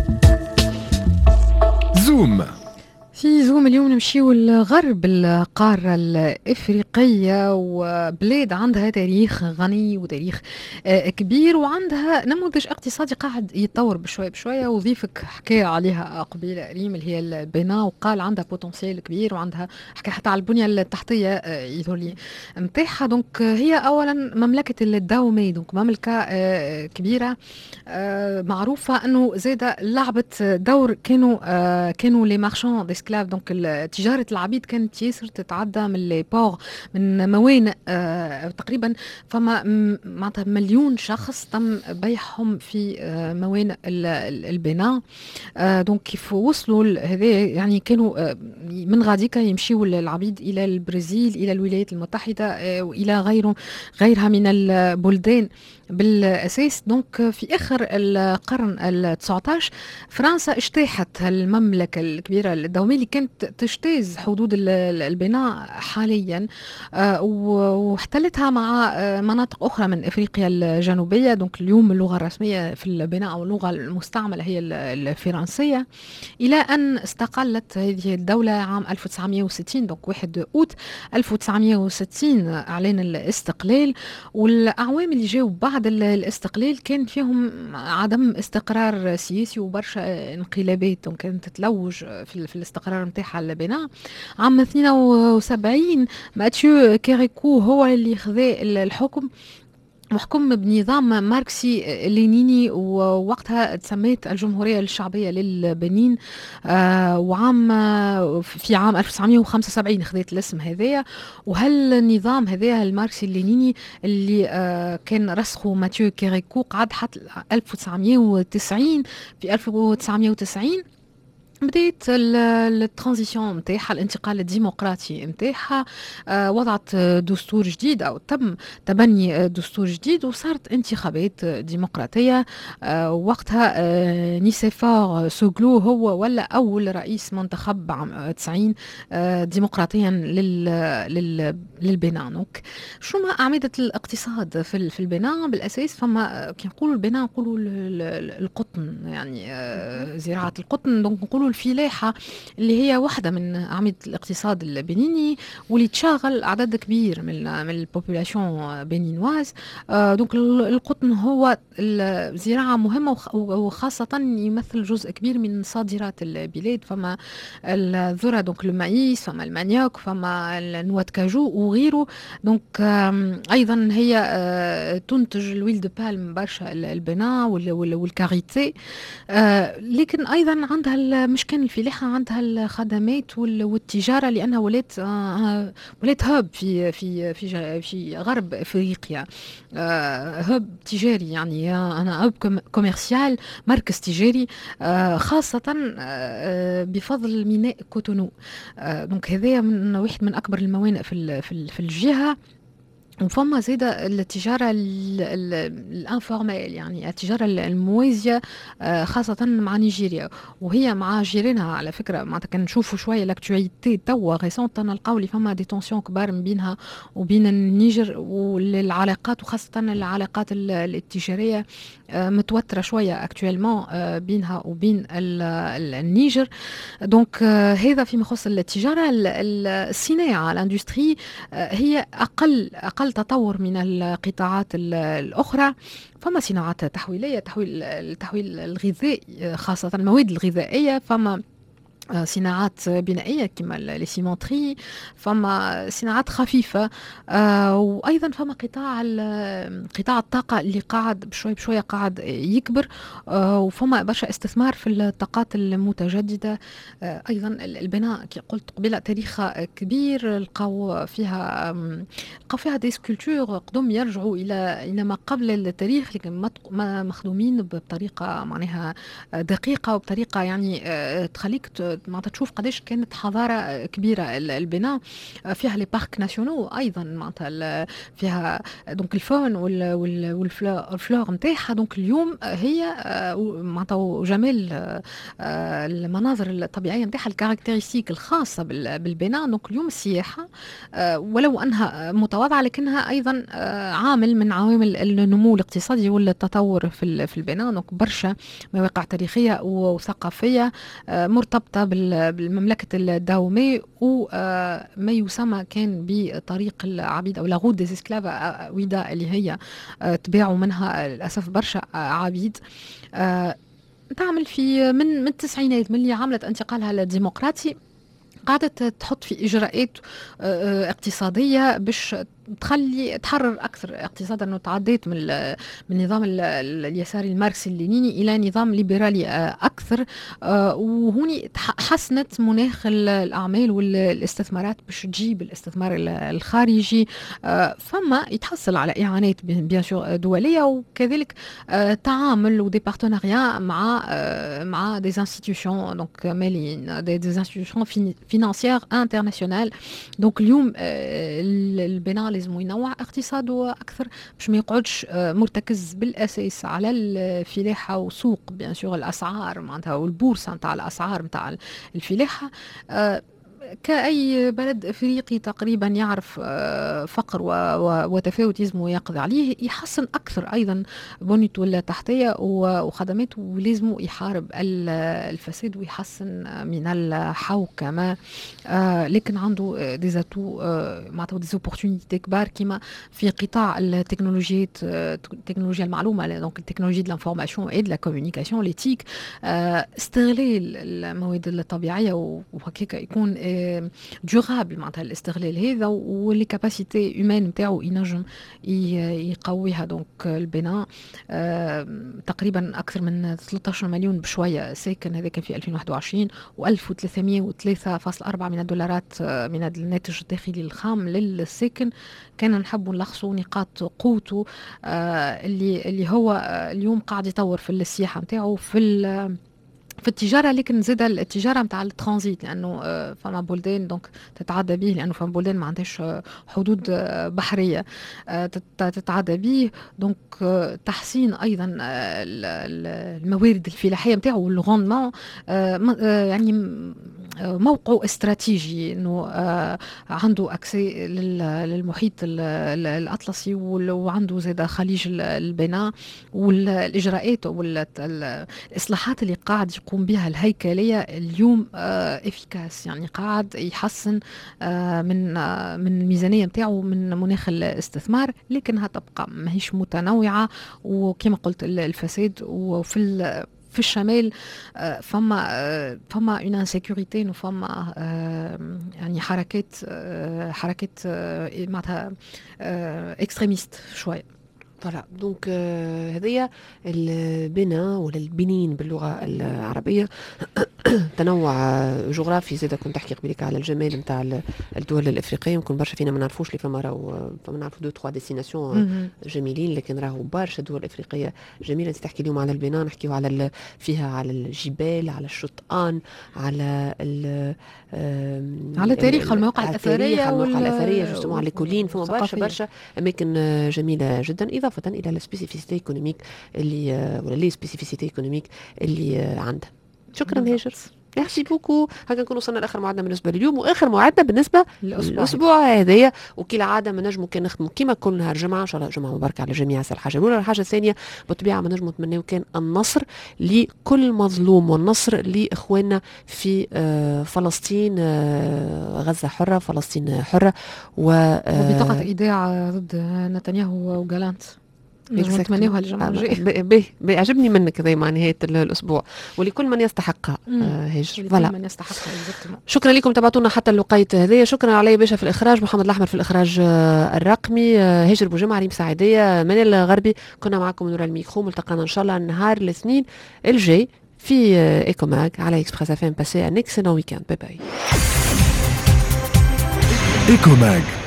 زوم. في زوم اليوم نمشيو الغرب القارة الإفريقية، وبلاد عندها تاريخ غني وتاريخ كبير، وعندها نموذج اقتصادي قاعد يتطور بشوية بشوية. وضيفك حكى عليها قبيلة ريم اللي هي البناء، وقال عندها بوتنسيال كبير، وعندها حكى حتى على البنية التحتية يظهر متاعها. دونك هي أولا مملكة الداومي، دونك مملكة كبيرة معروفة أنه زادة لعبت دور. كانوا لي مارشان ديسكلاف، دونك تجارة العبيد كانت ياسر تتعدى من لي بور، من موانئ تقريبا. فما معناتها مليون شخص تم بيعهم في موانئ البناء. دونك كيف وصلوا هذا يعني كانوا من غاديكا يمشيوا العبيد إلى البرازيل، إلى الولايات المتحدة، وإلى غيرها من البلدان بالأساس. دونك في آخر القرن ال19 فرنسا اجتاحت المملكة الكبيرة الدومية اللي كانت تجتاز حدود البناء حاليا، واحتلتها مع مناطق أخرى من إفريقيا الجنوبية. دونك اليوم اللغة الرسمية في البناء أو اللغة المستعملة هي الفرنسية، إلى أن استقلت هذه الدولة عام 1960. دونك 1 أوت 1960 أعلن الاستقلال. والأعوام اللي جاوا بعد الاستقلال كان فيهم عدم استقرار سياسي وبرشا انقلابات، دونك كانت تتلوج في الاستقرار نتاعها البناء. عام 72 ماتيو كيريكو هو اللي خذا الحكم، محكوم بنظام ماركسي لينيني، ووقتها تسميت الجمهورية الشعبية للبنين. في عام 1975 خذت الاسم هذايا. وهالنظام هذايا الماركسي اللينيني اللي كان رسخه ماتيو كيريكو قعد حتى 1990. في 1990 بديت الترانزيسيون نتاعها، الانتقال الديمقراطي نتاعها. وضعت دستور جديد او تم تبني دستور جديد، وصارت انتخابات ديمقراطيه. وقتها نيسيفور سوغلو هو ولا اول رئيس منتخب عام 90 ديمقراطيا للبناء. دونك شو ما اعمده الاقتصاد في البناء بالاساس؟ فما كي نقولوا البناء نقولوا القطن، يعني زراعه القطن. دونك نقولوا الفلاحة اللي هي واحدة من أعمدة الاقتصاد البنيني، واللي تشغل عدد كبير من البوبولاسيون بنينواز. دونك القطن هو الزراعة مهمة، وخاصة يمثل جزء كبير من صادرات البلاد. فما الذرة، دونك المعيس، فما المانيوك، فما النوى كاجو وغيره. دونك أيضا هي تنتج الويل دو بالم برشا البناء والكاريتي. لكن أيضا عندها مش كان الفلاحة، عندها الخدمات والتجارة، لأنها ولات هاب في غرب أفريقيا. هاب تجاري، يعني أنا هاب كوميرسيال، مركز تجاري، خاصة بفضل ميناء كوتونو. دونك هذا واحد من أكبر الموانئ في الجهة. وفما زيادة التجارة الانفورمال، يعني التجارة الموازية، خاصة مع نيجيريا، وهي مع جيرانها على فكرة. معناتها كان نشوفوا شوية لاكتواليتي توا ريسونت نلقاو لي فما دي تونسيون كبار بينها وبين النيجر، والعلاقات وخاصة العلاقات التجارية متوترة شوية اكتوالمون بينها وبين النيجر. دونك هذا فيما يخص التجارة. الصناعة الاندستري هي أقل تطور من القطاعات الأخرى. فما صناعات تحويلية، التحويل الغذائي، خاصة المواد الغذائية. فما صناعات بنائية كما السيمونتري، فما صناعات خفيفة. وأيضا فما قطاع الطاقة اللي قاعد بشوية قاعد يكبر. وفما برشا استثمار في الطاقات المتجددة. أيضا البناء كي قلت قبل تاريخها كبير، لقاو فيها دي سكولتور قدم يرجعوا إلى ما قبل التاريخ، لكن مخدومين بطريقة معناها دقيقة، وبطريقة يعني تخليك معناتها تشوف قداش كانت حضاره كبيره البناء. فيها لي بارك ناسيونو ايضا، معناتها فيها دونك الفون والفلور نتاعها. دونك اليوم هي معناتها جمال المناظر الطبيعيه نتاعها، الكاركتيرستيك الخاصه بالبناء. دونك اليوم السياحه ولو انها متواضعه لكنها ايضا عامل من عوامل النمو الاقتصادي والتطور في البناء. دونك برشا مواقع تاريخيه وثقافيه مرتبطه بالمملكه الداومي، وما يسمى كان بطريق العبيد او لاغوت ديز اسكلاف ويدا، اللي هي تباعوا منها للاسف برشا عبيد. تعمل في من التسعينات، من اللي عملت انتقالها للديمقراطي، قاعدة تحط في إجراءات اقتصادية باش تحرر أكثر اقتصادا، أنه تعديت من نظام اليساري الماركسي اللينيني إلى نظام ليبرالي أكثر. وهوني حسنت مناخ الأعمال والاستثمارات باش تجيب الاستثمار الخارجي. فما يتحصل على إعانات بيان سور دولية، وكذلك تعامل ودي بارتناريا مع des institutions donc ماليين، des institutions financières internationales. دونك اليوم البناء لازم ينوع اقتصاده أكثر باش ما يقعدش مرتكز بالأساس على الفلاحة وسوق بيان سور الأسعار معناتها والبورصة نتاع الأسعار نتاع الفلاحة. كأي بلد أفريقي تقريبا يعرف فقر وتفاوت لازم يقضي عليه، يحسن أكثر أيضا بنيته التحتية وخدماته، ولازم يحارب الفساد ويحسن من الحوكمة. لكن عنده ديزاتو معناتها ديزوبورتونيتي كبار كما في قطاع التكنولوجيات، تكنولوجيا المعلومة، دونك التكنولوجيا دو لانفورماسيون اي دو لا كومونيكاسيون ليتيك، استغلال الموارد الطبيعية وهكاك يكون دورابل معناتها الاستغلال هذا، واللي كاباسيتي هيومان نتاعو ينجم يقويها. دونك البناء تقريبا اكثر من 13 مليون بشويه ساكن، هذا كان في 2021، و1303.4 من الدولارات من الناتج الداخلي الخام للساكن. كان نحب نلخصوا نقاط قوته اللي هو اليوم قاعد يطور في السياحه نتاعو في التجاره، لكن زاد التجاره نتاع الترانزيت، لانه فما بلدان دونك تتعدى به، لانه فما بلدان ما عندهاش حدود بحريه تتعدى به. دونك تحسين ايضا الموارد الفلاحيه نتاعو والغوندمون، يعني موقعه استراتيجي، انه عنده اكسي للمحيط الاطلسي، وعنده زاد خليج البناء، والاجراءات والاصلاحات اللي قاعد يقوم بها الهيكليه اليوم افيكاس، يعني قاعد يحسن من الميزانيه نتاعو، من مناخ الاستثمار، لكنها تبقى ماهيش متنوعه. وكما قلت الفساد، في الشمال فما اون انسيكوريتي، وفما يعني حركات معناتها اكستريميست شويه. فوالا دونك هذيا البناء ولا البنين باللغه العربيه تنوع جغرافي. زاد كنت تحكي قبلك على الجمال نتاع الدول الافريقيه، يمكن برشا فينا ما نعرفوش اللي فما نعرفوا 2 3 ديستيناسيون جميلين، لكن راهو برشا دول افريقيه جميله. انت تحكي اليوم على البناء، نحكيو على فيها على الجبال، على الشطآن، على تاريخ المواقع الاثريه جوستومون على الكولين. فما برشا اماكن جميله جدا، اضافه الى السبيسيفيسيتي ايكونوميك اللي ولا لي سبيسيفيسيتي ايكونوميك اللي عندها. شكرا هاجر، ميرسي بوكو. هكا نكون وصلنا لاخر موعدنا بالنسبه لليوم، واخر موعدنا بالنسبه للاسبوع هذايا. وكالعاده ما نجموا كان نخدموا كيما كل نهار جمعه، ان شاء الله جمعه مباركه على الجميع. الحاجه الاولى. الحاجه الثانيه بالطبيعه ما نجموا نتمناو كان النصر لكل مظلوم، والنصر لاخواننا في فلسطين، غزه حره، فلسطين حره، وبطاقه ايداع ضد نتنياهو وجالانت نتمناوها الجمعة الجاية. عجبني منك ذي مع نهاية الأسبوع، ولكل من يستحقها هاجر. ولكل من يستحقها. شكرا لكم، تابعتونا حتى اللقيت هذه. شكرا علي باشا في الإخراج، محمد الأحمر في الإخراج الرقمي، هاجر بوجمع، ريم سعيدية، منال الغربي كنا معكم نور الميكرو. ملتقانا إن شاء الله نهار الاثنين الجاي في إيكوماج على إكسبريس FM. باسي ان اكسلون ويكاند. باي باي. إيكوماج